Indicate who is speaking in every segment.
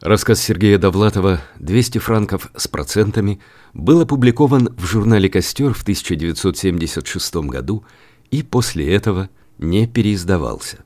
Speaker 1: Рассказ Сергея Довлатова «200 франков с процентами» был опубликован в журнале «Костер» в 1976 году и после этого не переиздавался.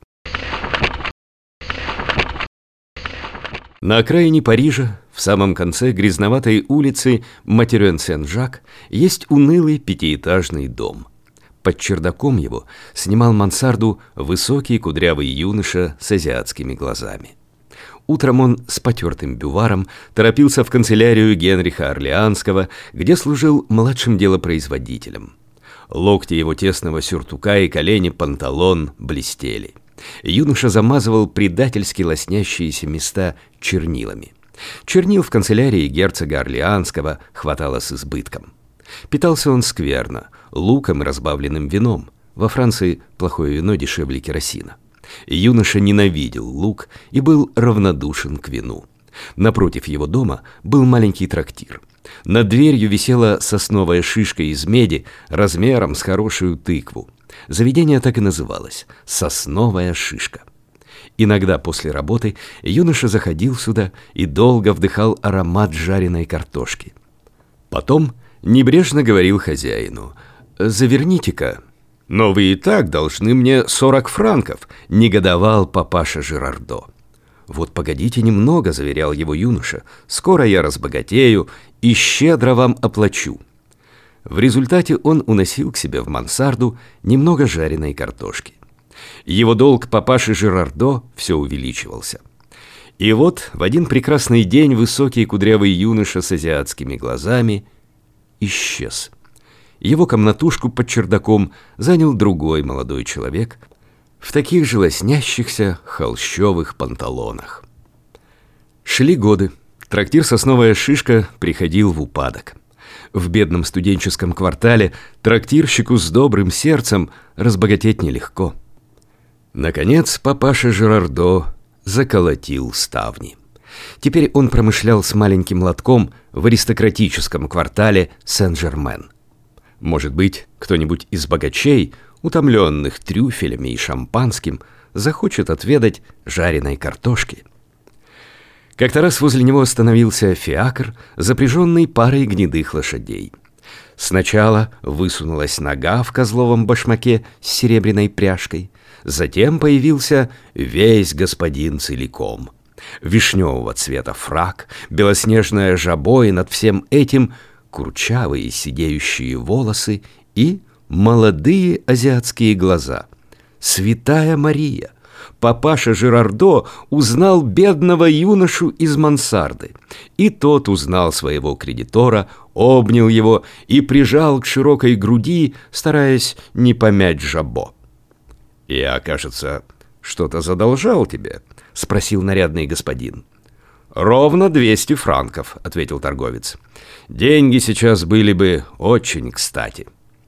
Speaker 1: На окраине Парижа, в самом конце грязноватой улицы Матюрен-Сен-Жак, есть унылый пятиэтажный дом. Под чердаком его снимал мансарду высокий кудрявый юноша с азиатскими глазами. Утром он с потертым бюваром торопился в канцелярию Генриха Орлеанского, где служил младшим делопроизводителем. Локти его тесного сюртука и колени панталон блестели. Юноша замазывал предательски лоснящиеся места чернилами. Чернил в канцелярии герцога Орлеанского хватало с избытком. Питался он скверно, луком и разбавленным вином. Во Франции плохое вино дешевле керосина. Юноша ненавидел лук и был равнодушен к вину. Напротив его дома был маленький трактир. Над дверью висела сосновая шишка из меди размером с хорошую тыкву. Заведение так и называлось – «Сосновая шишка». Иногда после работы юноша заходил сюда и долго вдыхал аромат жареной картошки. Потом небрежно говорил хозяину: «Заверните-ка». «Но вы и так должны мне 40 франков», — негодовал папаша Жерардо. «Вот погодите немного», — заверял его юноша, — «скоро я разбогатею и щедро вам оплачу». В результате он уносил к себе в мансарду немного жареной картошки. Его долг папаши Жерардо все увеличивался. И вот в один прекрасный день высокий кудрявый юноша с азиатскими глазами исчез. Его комнатушку под чердаком занял другой молодой человек в таких же лоснящихся холщовых панталонах. Шли годы. Трактир «Сосновая шишка» приходил в упадок. В бедном студенческом квартале трактирщику с добрым сердцем разбогатеть нелегко. Наконец папаша Жерардо заколотил ставни. Теперь он промышлял с маленьким лотком в аристократическом квартале Сен-Жермен. Может быть, кто-нибудь из богачей, утомленных трюфелями и шампанским, захочет отведать жареной картошки. Как-то раз возле него остановился фиакр, запряженный парой гнедых лошадей. Сначала высунулась нога в козловом башмаке с серебряной пряжкой, затем появился весь господин целиком. Вишневого цвета фрак, белоснежная жабо и над всем этим курчавые сидеющие волосы и молодые азиатские глаза. Святая Мария! Папаша Жерардо узнал бедного юношу из мансарды. И тот узнал своего кредитора, обнял его и прижал к широкой груди, стараясь не помять жабо. «Я, кажется, что-то задолжал тебе?» — спросил нарядный господин. «Ровно 200 франков», — ответил торговец. «Деньги сейчас были бы очень кстати».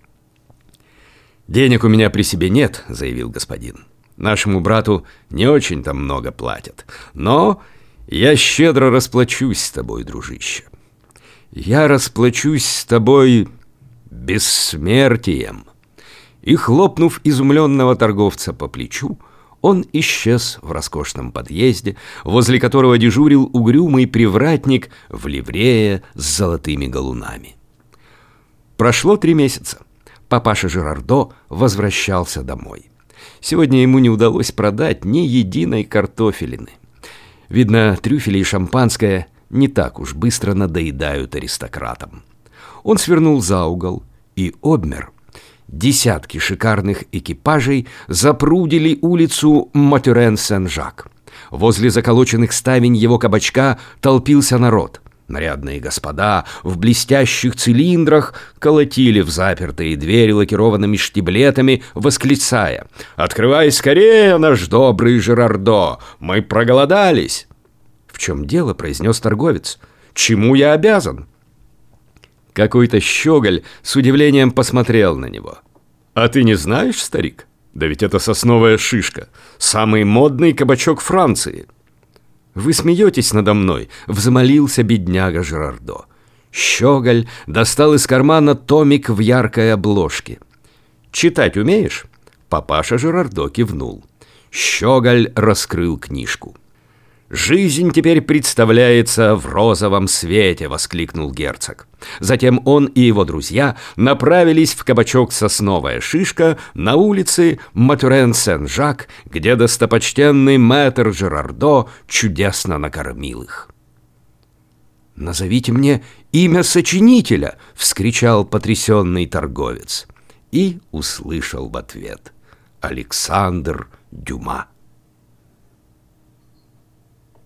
Speaker 1: «Денег у меня при себе нет», — заявил господин. «Нашему брату не очень-то много платят. Но я щедро расплачусь с тобой, дружище. Я расплачусь с тобой бессмертием». И, хлопнув изумленного торговца по плечу, он исчез в роскошном подъезде, возле которого дежурил угрюмый привратник в ливрее с золотыми галунами. Прошло 3 месяца. Папаша Жерардо возвращался домой. Сегодня ему не удалось продать ни единой картофелины. Видно, трюфели и шампанское не так уж быстро надоедают аристократам. Он свернул за угол и обмер. Десятки шикарных экипажей запрудили улицу Матюрен-Сен-Жак. Возле заколоченных ставень его кабачка толпился народ. Нарядные господа в блестящих цилиндрах колотили в запертые двери лакированными штиблетами, восклицая: «Открывай скорее, наш добрый Жерардо! Мы проголодались!» «В чем дело?» — произнес торговец. «Чему я обязан?» Какой-то щеголь с удивлением посмотрел на него. «А ты не знаешь, старик? Да ведь это «Сосновая шишка», самый модный кабачок Франции». «Вы смеетесь надо мной», — взмолился бедняга Жерардо. Щеголь достал из кармана томик в яркой обложке. «Читать умеешь?» Папаша Жерардо кивнул. Щеголь раскрыл книжку. «Жизнь теперь представляется в розовом свете!» — воскликнул герцог. Затем он и его друзья направились в кабачок «Сосновая шишка» на улице Матюрен-Сен-Жак, где достопочтенный мэтр Жерардо чудесно накормил их. «Назовите мне имя сочинителя!» — вскричал потрясенный торговец. И услышал в ответ: Александр Дюма.